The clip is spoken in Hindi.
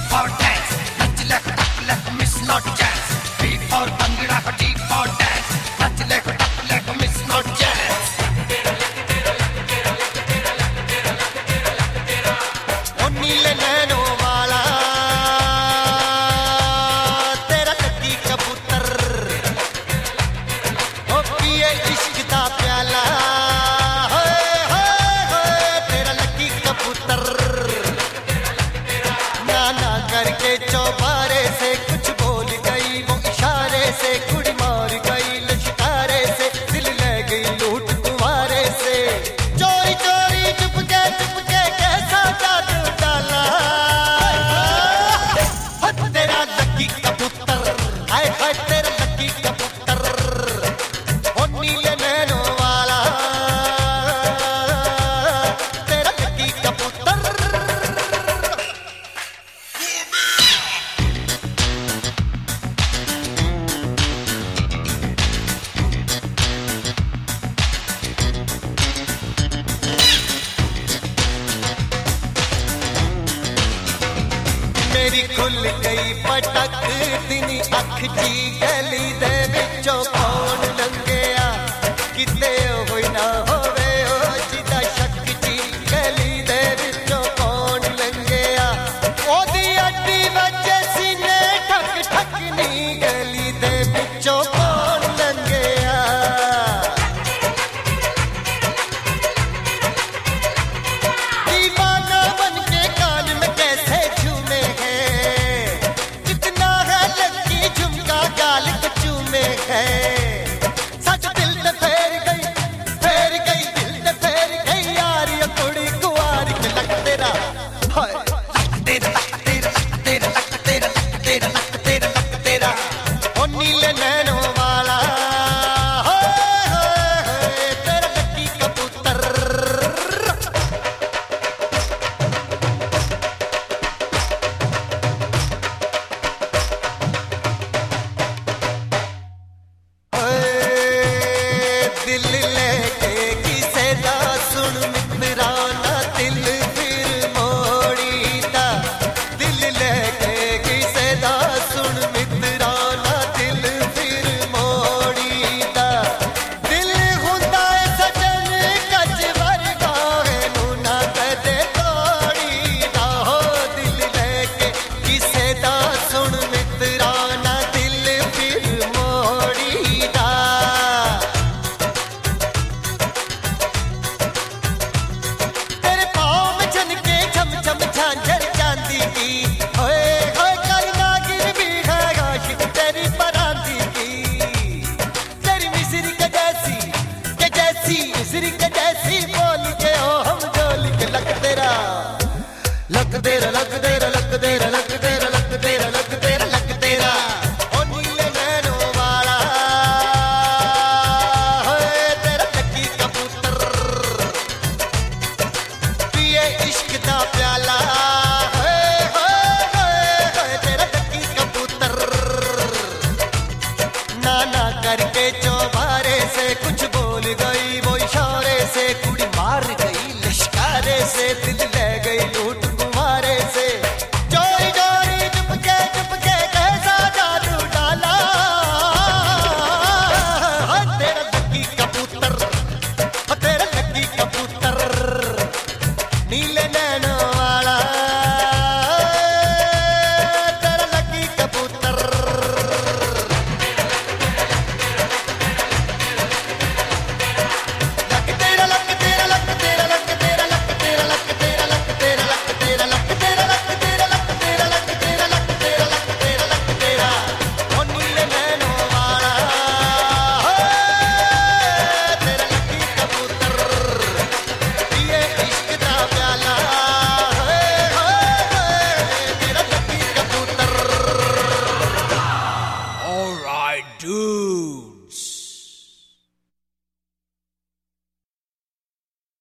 for dance, nach lek tap lek miss not chance. B for bhangra, D for dance, nach lek tap lek miss not chance. O neele nainon wala tera laki kabutar, o piye ishq da pyala करके चौबारे से कुछ बोल गई वो इशारे से कुड़ी मार गई लश्कारे से दिल ले गई लूट कुंवारे से चोरी चोरी चुपके कैसा जादू डाला तेरा लकी कबूतर हाय हाय तेरा लकी कबूतर ओ नीले नैनों वाला तेरा लकी कबूतर मेरी खुल गई पटक दिनी अख जी गली दे विचों कौन लंघिया किते होई ना होवे ओ जिदा शक जी गली दे विचों कौन लंघिया ओदी अड्डी वजे सीने ठक ठक नी गली दे विचों कौन लंघिया दीवाना बन के कान में कैसे झूमे सच दिल ने फेर गई दिल ने फेर गई यार ये कुड़ी कुंवारी के लक तेरा हाय लक तेरा ओ नीले नैनों वाला तेरा लकी कबूतर दिल लेके किसे दा सुन मित्रा ना दिल फिर मोड़ी दा दिल लेके किसे दा सुन मित्रा ना दिल फिर मोड़ी दा दिल हुंदा है सजन कच वर्गा है नू ना कदे तोड़ी दा हो दिल लेके किसे दा सुन मित्रा ना दिल फिर मोड़ी दा झांझर चांदी की होए होए करना गिर भी है आशिक तेरी परांदी की तेरी मिस्री के जैसी मिस्री के जैसी बोल के ओ हम डोल के लक तेरा लक तेरा लक तेरा लक तेरा लक तेरा लक तेरा लक तेरा लक तेरा ओ नीले नैनों वाला होए तेरा लकी कबूतर पिए इश्क दा प्याला करके चौबारे से कुछ बोल गई वो इशारे से कुड़ी मार गई लश्कारे से दिल ले गई लूट कुंवारे से चोरी चोरी चुपके कैसा जादू डाला तेरा लकी कबूतर तेरा लकी कबूतर नीले नैनों वाला तेरा लकी कबूतर Dude.